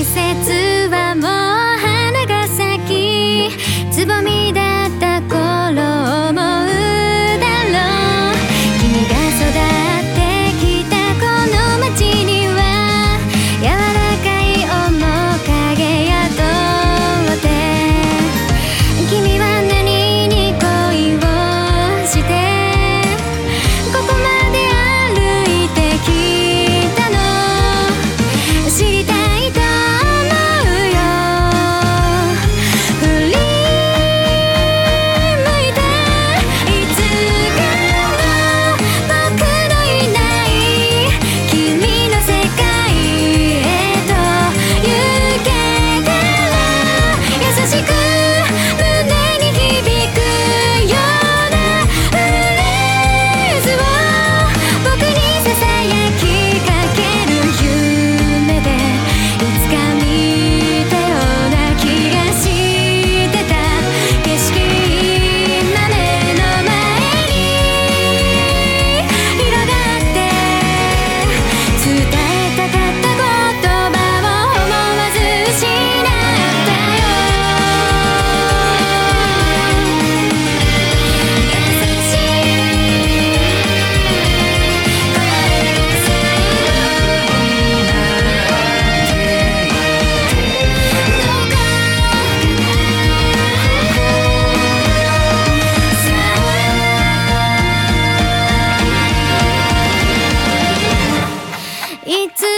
節はもう花が咲きつぼみだった頃を思うだろう。君が育ってきたこの街には柔らかい面影宿って君は何に恋をしてここまで歩いてきたの知りたいと思うよ。振り向いていつかの僕のいない君の世界へと行けたら優しく胸に響くようなフレーズを僕にささやきかける夢でいつか見たような気がしてた景色今目の前に広がって伝えたかった言葉を思わず失ったよ。優しい声が最後になってどうかいつ